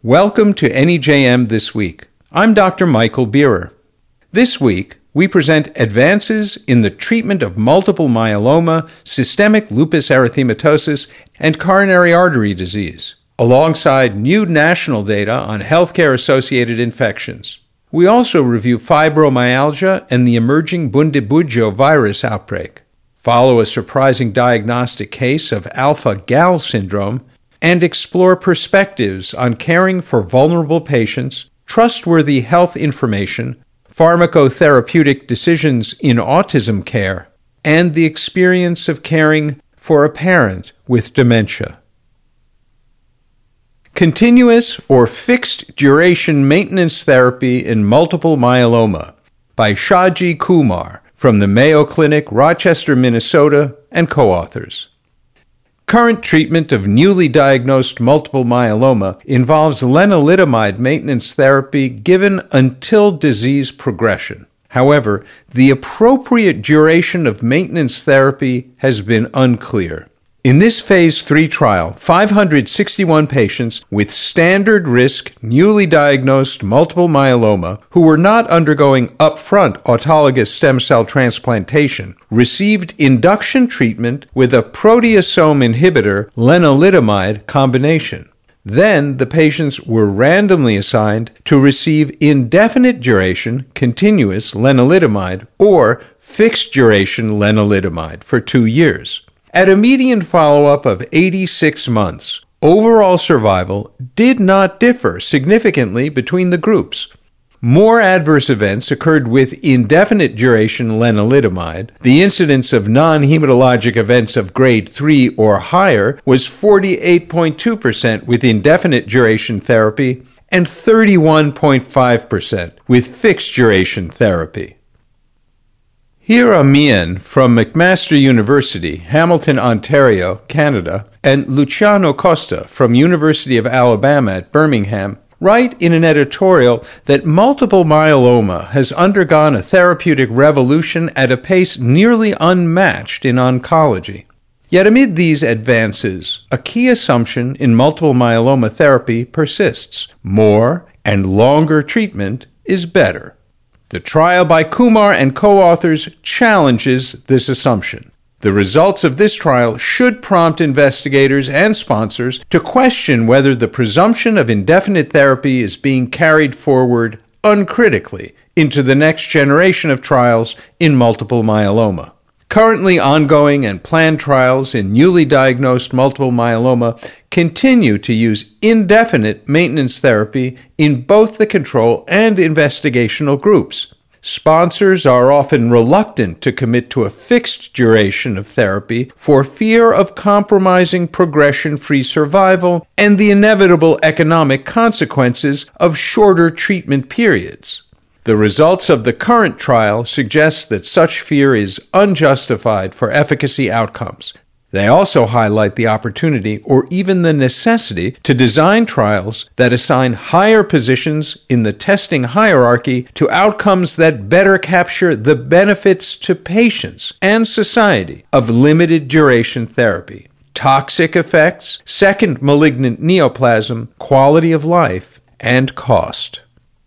Welcome to NEJM This Week. I'm Dr. Michael Bierer. This week, we present advances in the treatment of multiple myeloma, systemic lupus erythematosus, and coronary artery disease, alongside new national data on healthcare-associated infections. We also review fibromyalgia and the emerging Bundibugyo virus outbreak, follow a surprising diagnostic case of alpha-Gal syndrome, and explore perspectives on caring for vulnerable patients, trustworthy health information, pharmacotherapeutic decisions in autism care, and the experience of caring for a parent with dementia. Continuous or fixed duration maintenance therapy in multiple myeloma by Shaji Kumar from the Mayo Clinic, Rochester, Minnesota, and co-authors. Current treatment of newly diagnosed multiple myeloma involves lenalidomide maintenance therapy given until disease progression. However, the appropriate duration of maintenance therapy has been unclear. In this Phase 3 trial, 561 patients with standard-risk, newly diagnosed multiple myeloma who were not undergoing upfront autologous stem cell transplantation received induction treatment with a proteasome inhibitor lenalidomide combination. Then the patients were randomly assigned to receive indefinite duration continuous lenalidomide or fixed duration lenalidomide for 2 years. At a median follow-up of 86 months, overall survival did not differ significantly between the groups. More adverse events occurred with indefinite duration lenalidomide. The incidence of non-hematologic events of grade 3 or higher was 48.2% with indefinite duration therapy and 31.5% with fixed duration therapy. Hira Meehan from McMaster University, Hamilton, Ontario, Canada, and Luciano Costa from University of Alabama at Birmingham write in an editorial that multiple myeloma has undergone a therapeutic revolution at a pace nearly unmatched in oncology. Yet amid these advances, a key assumption in multiple myeloma therapy persists: more and longer treatment is better. The trial by Kumar and co-authors challenges this assumption. The results of this trial should prompt investigators and sponsors to question whether the presumption of indefinite therapy is being carried forward uncritically into the next generation of trials in multiple myeloma. Currently ongoing and planned trials in newly diagnosed multiple myeloma continue to use indefinite maintenance therapy in both the control and investigational groups. Sponsors are often reluctant to commit to a fixed duration of therapy for fear of compromising progression-free survival and the inevitable economic consequences of shorter treatment periods. The results of the current trial suggest that such fear is unjustified for efficacy outcomes. They also highlight the opportunity or even the necessity to design trials that assign higher positions in the testing hierarchy to outcomes that better capture the benefits to patients and society of limited duration therapy, toxic effects, second malignant neoplasm, quality of life, and cost.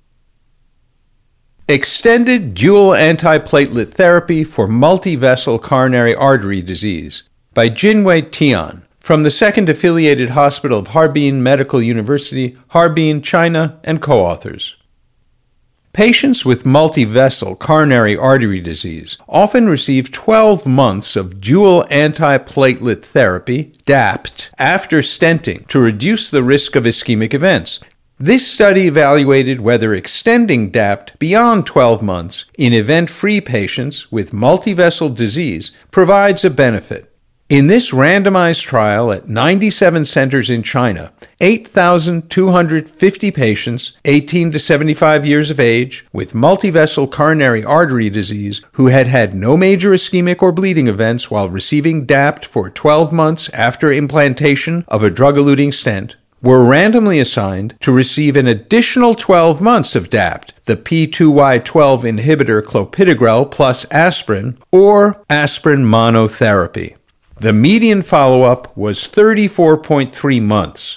Extended dual antiplatelet therapy for multivessel coronary artery disease by Jinwei Tian from the Second Affiliated Hospital of Harbin Medical University, Harbin, China, and co-authors. Patients with multivessel coronary artery disease often receive 12 months of dual antiplatelet therapy, DAPT, after stenting to reduce the risk of ischemic events. This study evaluated whether extending DAPT beyond 12 months in event-free patients with multivessel disease provides a benefit. In this randomized trial at 97 centers in China, 8,250 patients 18 to 75 years of age with multivessel coronary artery disease who had had no major ischemic or bleeding events while receiving DAPT for 12 months after implantation of a drug-eluting stent were randomly assigned to receive an additional 12 months of DAPT, the P2Y12 inhibitor clopidogrel plus aspirin, or aspirin monotherapy. The median follow-up was 34.3 months.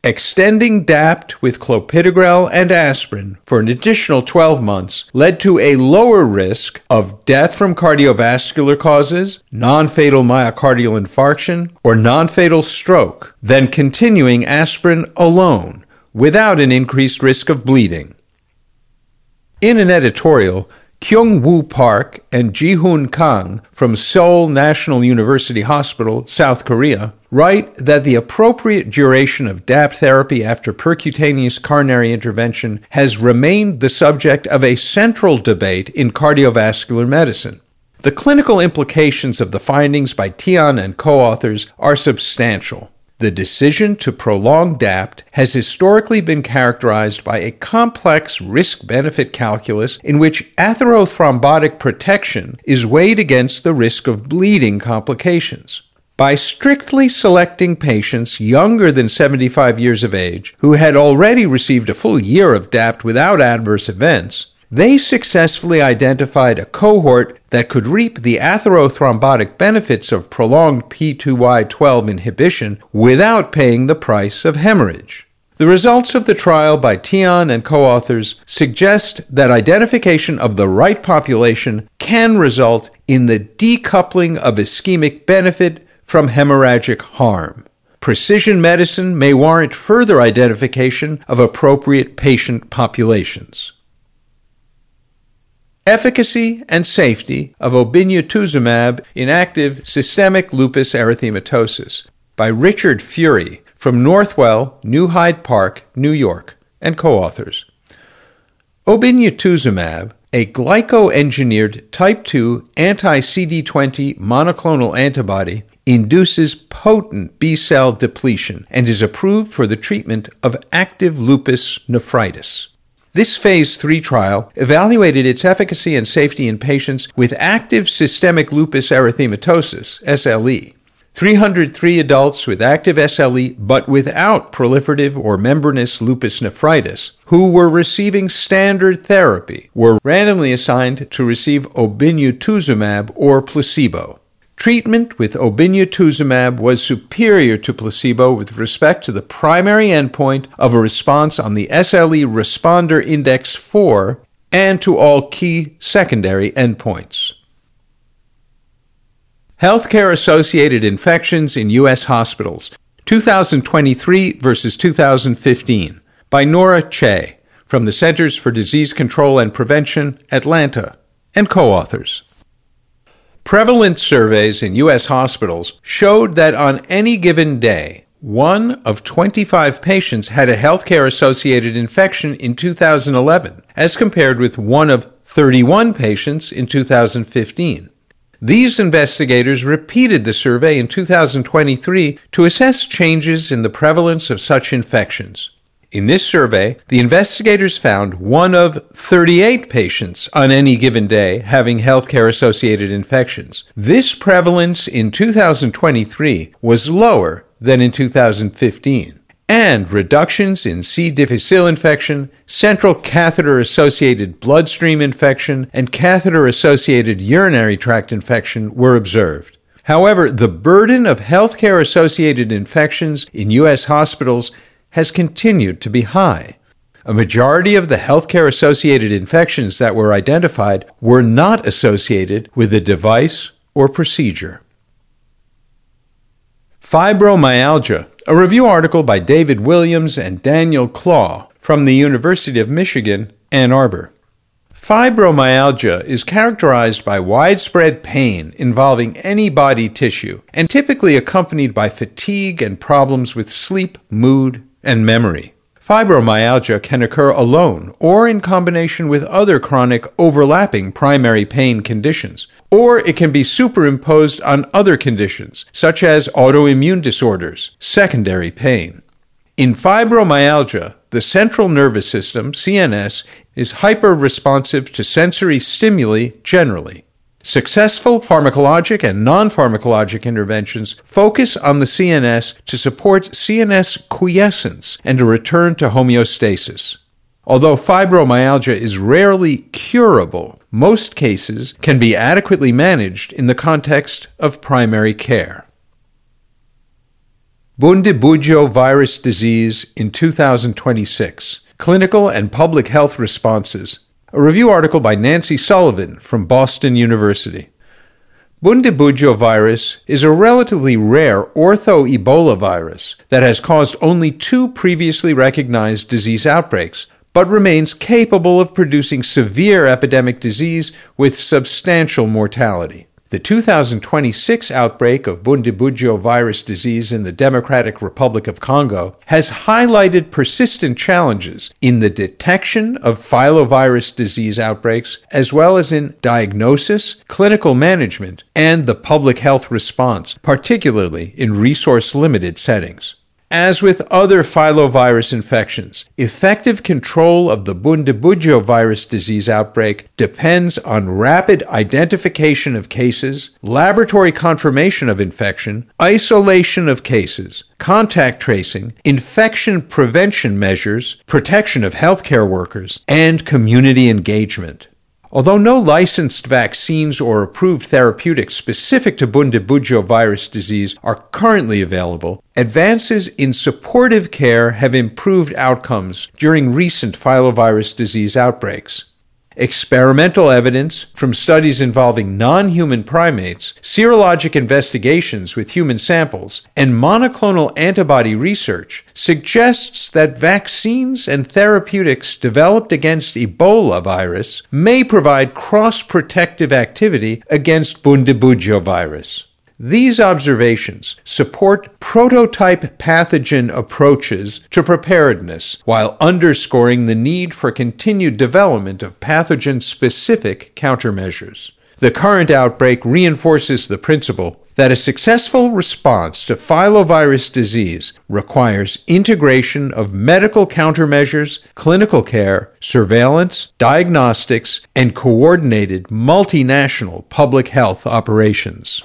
Extending DAPT with clopidogrel and aspirin for an additional 12 months led to a lower risk of death from cardiovascular causes, non-fatal myocardial infarction, or non-fatal stroke than continuing aspirin alone without an increased risk of bleeding. In an editorial, Kyung-Woo Park and Ji-Hoon Kang from Seoul National University Hospital, South Korea, write that the appropriate duration of DAPT therapy after percutaneous coronary intervention has remained the subject of a central debate in cardiovascular medicine. The clinical implications of the findings by Tian and co-authors are substantial. The decision to prolong DAPT has historically been characterized by a complex risk-benefit calculus in which atherothrombotic protection is weighed against the risk of bleeding complications. By strictly selecting patients younger than 75 years of age who had already received a full year of DAPT without adverse events, they successfully identified a cohort that could reap the atherothrombotic benefits of prolonged P2Y12 inhibition without paying the price of hemorrhage. The results of the trial by Tian and co-authors suggest that identification of the right population can result in the decoupling of ischemic benefit from hemorrhagic harm. Precision medicine may warrant further identification of appropriate patient populations. Efficacy and safety of obinutuzumab in active systemic lupus erythematosus by Richard Fury from Northwell, New Hyde Park, New York, and co-authors. Obinutuzumab, a glyco-engineered type 2 anti-CD20 monoclonal antibody, induces potent B-cell depletion and is approved for the treatment of active lupus nephritis. This Phase 3 trial evaluated its efficacy and safety in patients with active systemic lupus erythematosus, SLE. 303 adults with active SLE but without proliferative or membranous lupus nephritis who were receiving standard therapy were randomly assigned to receive obinutuzumab or placebo. Treatment with obinutuzumab was superior to placebo with respect to the primary endpoint of a response on the SLE Responder Index 4 and to all key secondary endpoints. Healthcare-associated infections in U.S. hospitals, 2023 versus 2015, by Nora Che, from the Centers for Disease Control and Prevention, Atlanta, and co-authors. Prevalence surveys in U.S. hospitals showed that on any given day, 1 of 25 patients had a healthcare-associated infection in 2011, as compared with 1 of 31 patients in 2015. These investigators repeated the survey in 2023 to assess changes in the prevalence of such infections. In this survey, the investigators found 1 of 38 patients on any given day having healthcare-associated infections. This prevalence in 2023 was lower than in 2015, and reductions in C. difficile infection, central catheter-associated bloodstream infection, and catheter-associated urinary tract infection were observed. However, the burden of healthcare-associated infections in U.S. hospitals has continued to be high. A majority of the healthcare-associated infections that were identified were not associated with a device or procedure. Fibromyalgia, a review article by David Williams and Daniel Claw from the University of Michigan, Ann Arbor. Fibromyalgia is characterized by widespread pain involving any body tissue and typically accompanied by fatigue and problems with sleep, mood, and memory. Fibromyalgia can occur alone or in combination with other chronic overlapping primary pain conditions, or it can be superimposed on other conditions, such as autoimmune disorders, secondary pain. In fibromyalgia, the central nervous system, CNS, is hyperresponsive to sensory stimuli generally. Successful pharmacologic and non-pharmacologic interventions focus on the CNS to support CNS quiescence and a return to homeostasis. Although fibromyalgia is rarely curable, most cases can be adequately managed in the context of primary care. Bundibugyo virus disease in 2026, Clinical and Public Health Responses, a review article by Nancy Sullivan from Boston University. Bundibugyo virus is a relatively rare ortho-Ebola virus that has caused only 2 previously recognized disease outbreaks, but remains capable of producing severe epidemic disease with substantial mortality. The 2026 outbreak of Bundibugyo virus disease in the Democratic Republic of Congo has highlighted persistent challenges in the detection of filovirus disease outbreaks, as well as in diagnosis, clinical management, and the public health response, particularly in resource-limited settings. As with other filovirus infections, effective control of the Bundibugyo virus disease outbreak depends on rapid identification of cases, laboratory confirmation of infection, isolation of cases, contact tracing, infection prevention measures, protection of healthcare workers, and community engagement. Although no licensed vaccines or approved therapeutics specific to Bundibugyo virus disease are currently available, advances in supportive care have improved outcomes during recent filovirus disease outbreaks. Experimental evidence from studies involving non-human primates, serologic investigations with human samples, and monoclonal antibody research suggests that vaccines and therapeutics developed against Ebola virus may provide cross-protective activity against Bundibugyo virus. These observations support prototype pathogen approaches to preparedness while underscoring the need for continued development of pathogen-specific countermeasures. The current outbreak reinforces the principle that a successful response to filovirus disease requires integration of medical countermeasures, clinical care, surveillance, diagnostics, and coordinated multinational public health operations.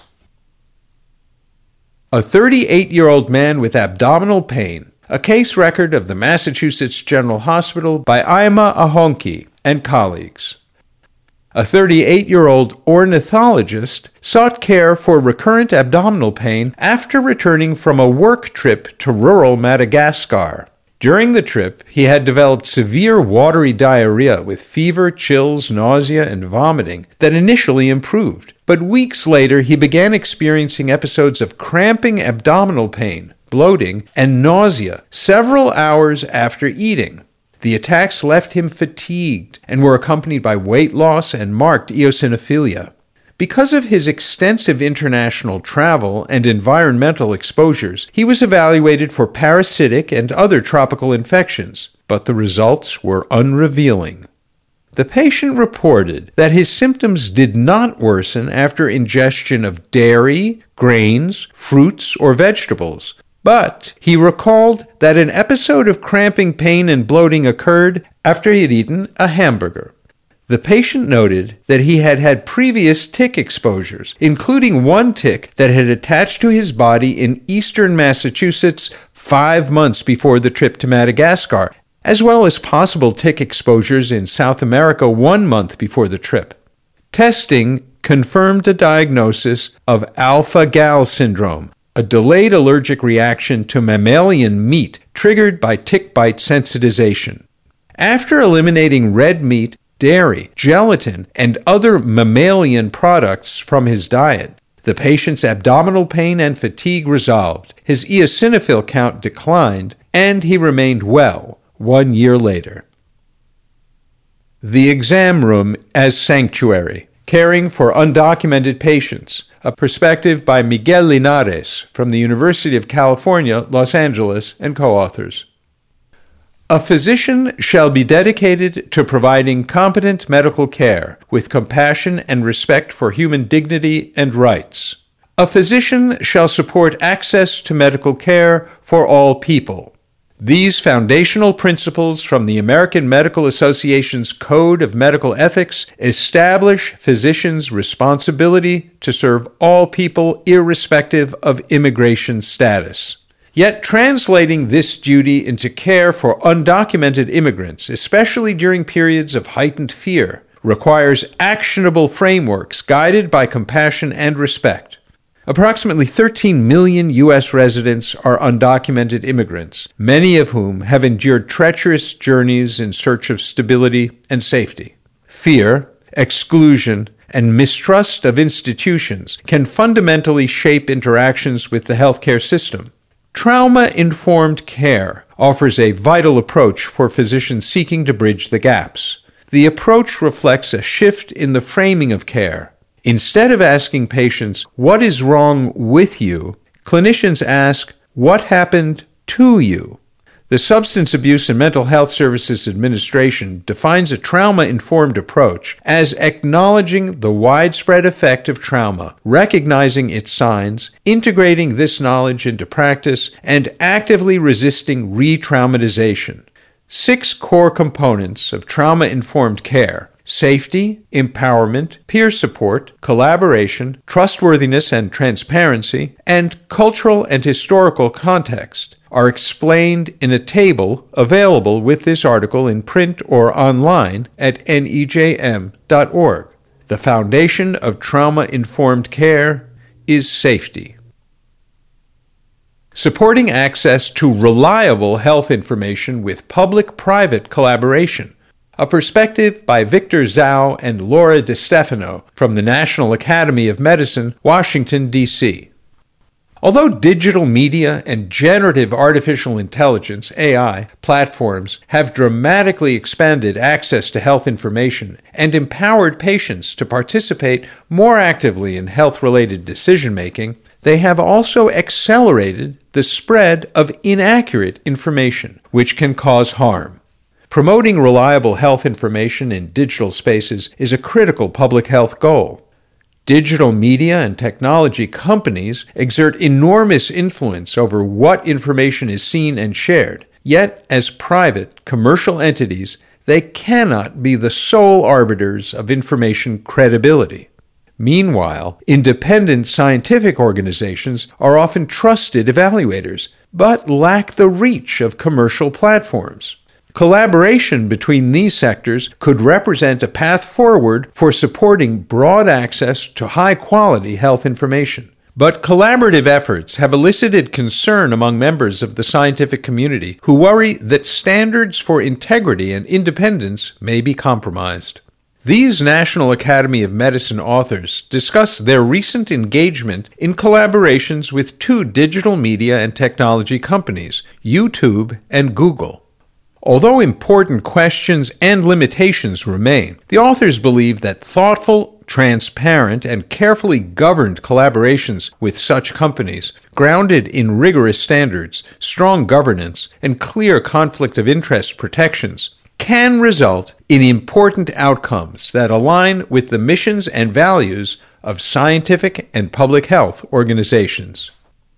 A 38-year-old man with abdominal pain, a case record of the Massachusetts General Hospital by Aima Ahonki and colleagues. A 38-year-old ornithologist sought care for recurrent abdominal pain after returning from a work trip to rural Madagascar. During the trip, he had developed severe watery diarrhea with fever, chills, nausea, and vomiting that initially improved. But weeks later, he began experiencing episodes of cramping abdominal pain, bloating, and nausea several hours after eating. The attacks left him fatigued and were accompanied by weight loss and marked eosinophilia. Because of his extensive international travel and environmental exposures, he was evaluated for parasitic and other tropical infections, but the results were unrevealing. The patient reported that his symptoms did not worsen after ingestion of dairy, grains, fruits, or vegetables, but he recalled that an episode of cramping pain and bloating occurred after he had eaten a hamburger. The patient noted that he had had previous tick exposures, including one tick that had attached to his body in eastern Massachusetts 5 months before the trip to Madagascar, as well as possible tick exposures in South America 1 month before the trip. Testing confirmed a diagnosis of alpha-gal syndrome, a delayed allergic reaction to mammalian meat triggered by tick bite sensitization. After eliminating red meat, dairy, gelatin, and other mammalian products from his diet, the patient's abdominal pain and fatigue resolved, his eosinophil count declined, and he remained well 1 year later. The Exam Room as Sanctuary, Caring for Undocumented Patients, a perspective by Miguel Linares from the University of California, Los Angeles, and co-authors. A physician shall be dedicated to providing competent medical care with compassion and respect for human dignity and rights. A physician shall support access to medical care for all people. These foundational principles from the American Medical Association's Code of Medical Ethics establish physicians' responsibility to serve all people irrespective of immigration status. Yet translating this duty into care for undocumented immigrants, especially during periods of heightened fear, requires actionable frameworks guided by compassion and respect. Approximately 13 million U.S. residents are undocumented immigrants, many of whom have endured treacherous journeys in search of stability and safety. Fear, exclusion, and mistrust of institutions can fundamentally shape interactions with the healthcare system. Trauma-informed care offers a vital approach for physicians seeking to bridge the gaps. The approach reflects a shift in the framing of care. Instead of asking patients, "What is wrong with you?" clinicians ask, "What happened to you?" The Substance Abuse and Mental Health Services Administration defines a trauma-informed approach as acknowledging the widespread effect of trauma, recognizing its signs, integrating this knowledge into practice, and actively resisting re-traumatization. 6 core components of trauma-informed care: safety, empowerment, peer support, collaboration, trustworthiness and transparency, and cultural and historical context are explained in a table available with this article in print or online at nejm.org. The foundation of trauma-informed care is safety. Supporting access to reliable health information with public-private collaboration. A perspective by Victor Zhao and Laura DeStefano from the National Academy of Medicine, Washington, D.C. Although digital media and generative artificial intelligence, AI, platforms have dramatically expanded access to health information and empowered patients to participate more actively in health-related decision-making, they have also accelerated the spread of inaccurate information, which can cause harm. Promoting reliable health information in digital spaces is a critical public health goal. Digital media and technology companies exert enormous influence over what information is seen and shared, yet as private, commercial entities, they cannot be the sole arbiters of information credibility. Meanwhile, independent scientific organizations are often trusted evaluators, but lack the reach of commercial platforms. Collaboration between these sectors could represent a path forward for supporting broad access to high-quality health information. But collaborative efforts have elicited concern among members of the scientific community who worry that standards for integrity and independence may be compromised. These National Academy of Medicine authors discuss their recent engagement in collaborations with 2 digital media and technology companies, YouTube and Google. Although important questions and limitations remain, the authors believe that thoughtful, transparent, and carefully governed collaborations with such companies, grounded in rigorous standards, strong governance, and clear conflict of interest protections, can result in important outcomes that align with the missions and values of scientific and public health organizations.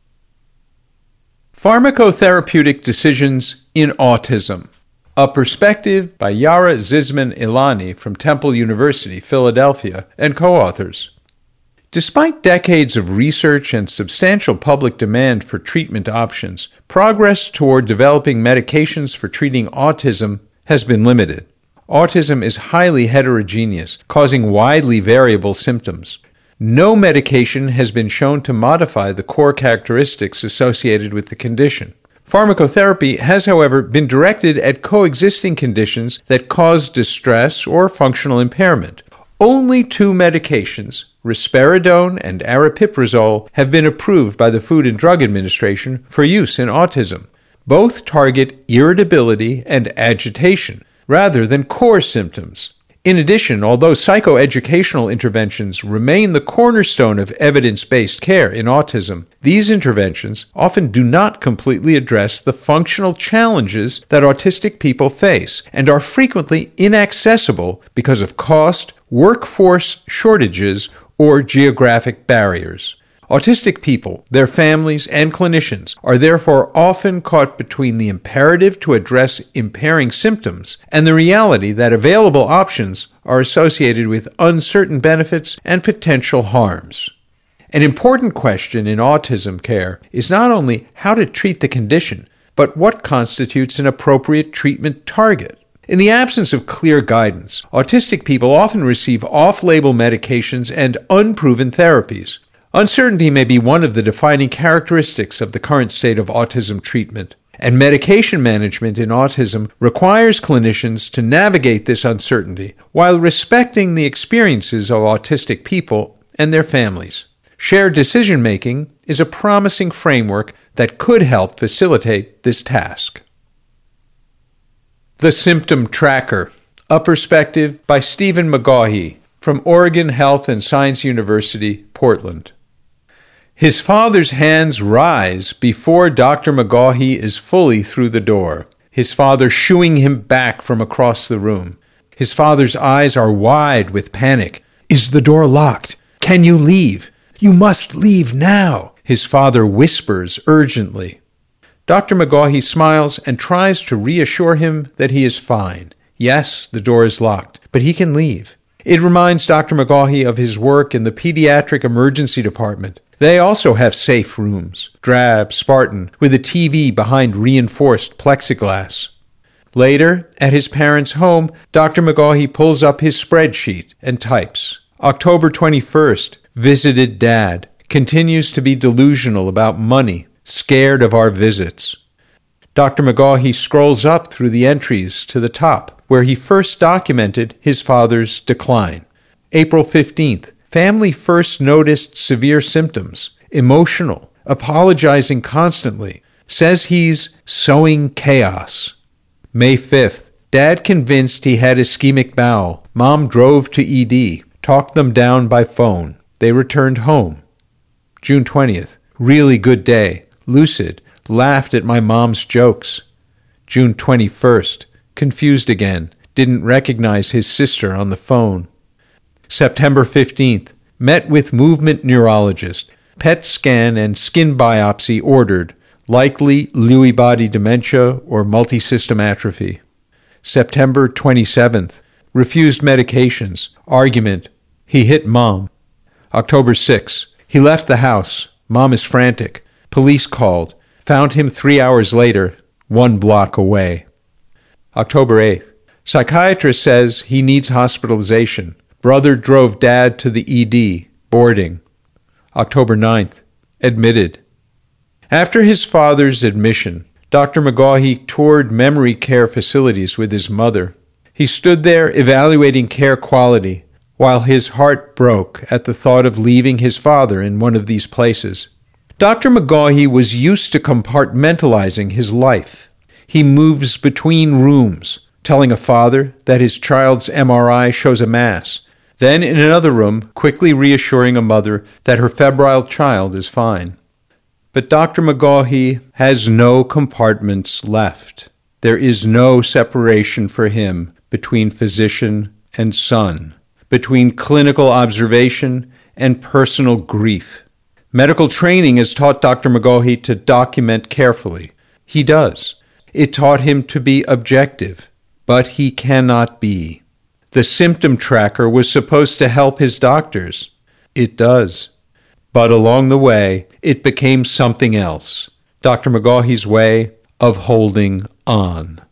Pharmacotherapeutic decisions in autism. A perspective by Yara Zisman Ilani from Temple University, Philadelphia, and co-authors. Despite decades of research and substantial public demand for treatment options, progress toward developing medications for treating autism has been limited. Autism is highly heterogeneous, causing widely variable symptoms. No medication has been shown to modify the core characteristics associated with the condition. Pharmacotherapy has, however, been directed at coexisting conditions that cause distress or functional impairment. Only 2 medications, risperidone and aripiprazole, have been approved by the Food and Drug Administration for use in autism. Both target irritability and agitation, rather than core symptoms. In addition, although psychoeducational interventions remain the cornerstone of evidence-based care in autism, these interventions often do not completely address the functional challenges that autistic people face and are frequently inaccessible because of cost, workforce shortages, or geographic barriers. Autistic people, their families, and clinicians are therefore often caught between the imperative to address impairing symptoms and the reality that available options are associated with uncertain benefits and potential harms. An important question in autism care is not only how to treat the condition, but what constitutes an appropriate treatment target. In the absence of clear guidance, autistic people often receive off-label medications and unproven therapies. Uncertainty may be one of the defining characteristics of the current state of autism treatment, and medication management in autism requires clinicians to navigate this uncertainty while respecting the experiences of autistic people and their families. Shared decision-making is a promising framework that could help facilitate this task. The Symptom Tracker, A Perspective by Stephen McGaughey from Oregon Health and Science University, Portland. His father's hands rise before Dr. McGaughey is fully through the door, his father shooing him back from across the room. His father's eyes are wide with panic. "Is the door locked? Can you leave? You must leave now," his father whispers urgently. Dr. McGaughey smiles and tries to reassure him that he is fine. Yes, the door is locked, but he can leave. It reminds Dr. McGaughey of his work in the pediatric emergency department. They also have safe rooms, drab, Spartan, with a TV behind reinforced plexiglass. Later, at his parents' home, Dr. McGaughey pulls up his spreadsheet and types. October 21st, visited Dad. Continues to be delusional about money, scared of our visits. Dr. McGaughey scrolls up through the entries to the top, where he first documented his father's decline. April 15th, family first noticed severe symptoms, emotional, apologizing constantly, says he's sowing chaos. May 5th, Dad convinced he had ischemic bowel. Mom drove to ED, talked them down by phone. They returned home. June 20th, really good day, lucid, laughed at my mom's jokes. June 21st, confused again, didn't recognize his sister on the phone. September 15th, met with movement neurologist, PET scan and skin biopsy ordered, likely Lewy body dementia or multisystem atrophy. September 27th, refused medications, argument, he hit Mom. October 6th, he left the house, Mom is frantic, police called, found him 3 hours later, 1 block away. October 8th, psychiatrist says he needs hospitalization. Brother drove Dad to the ED, boarding. October 9th, admitted. After his father's admission, Dr. McGaughey toured memory care facilities with his mother. He stood there evaluating care quality, while his heart broke at the thought of leaving his father in one of these places. Dr. McGaughey was used to compartmentalizing his life. He moves between rooms, telling a father that his child's MRI shows a mass, then in another room, quickly reassuring a mother that her febrile child is fine. But Dr. McGaughey has no compartments left. There is no separation for him between physician and son, between clinical observation and personal grief. Medical training has taught Dr. McGaughey to document carefully. He does. It taught him to be objective, but he cannot be. The symptom tracker was supposed to help his doctors. It does. But along the way, it became something else. Dr. McGaughey's way of holding on.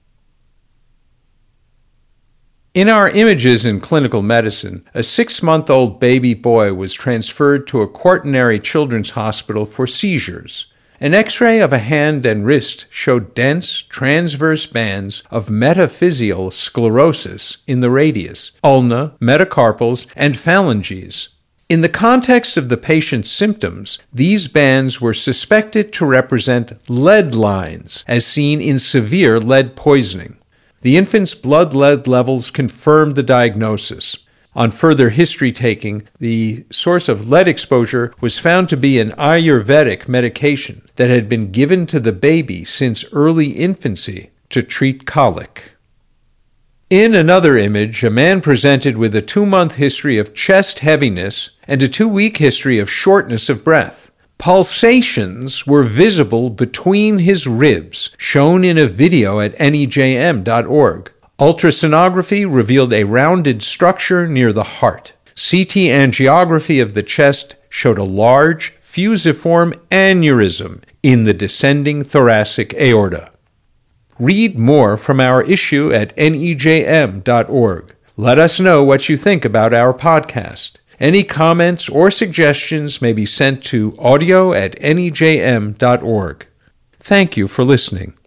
In our images in clinical medicine, a 6-month-old baby boy was transferred to a quaternary children's hospital for seizures. An X-ray of a hand and wrist showed dense, transverse bands of metaphyseal sclerosis in the radius, ulna, metacarpals, and phalanges. In the context of the patient's symptoms, these bands were suspected to represent lead lines, as seen in severe lead poisoning. The infant's blood lead levels confirmed the diagnosis. On further history-taking, the source of lead exposure was found to be an Ayurvedic medication that had been given to the baby since early infancy to treat colic. In another image, a man presented with a 2-month history of chest heaviness and a 2-week history of shortness of breath. Pulsations were visible between his ribs, shown in a video at nejm.org. Ultrasonography revealed a rounded structure near the heart. CT angiography of the chest showed a large, fusiform aneurysm in the descending thoracic aorta. Read more from our issue at nejm.org. Let us know what you think about our podcast. Any comments or suggestions may be sent to audio@nejm.org. Thank you for listening.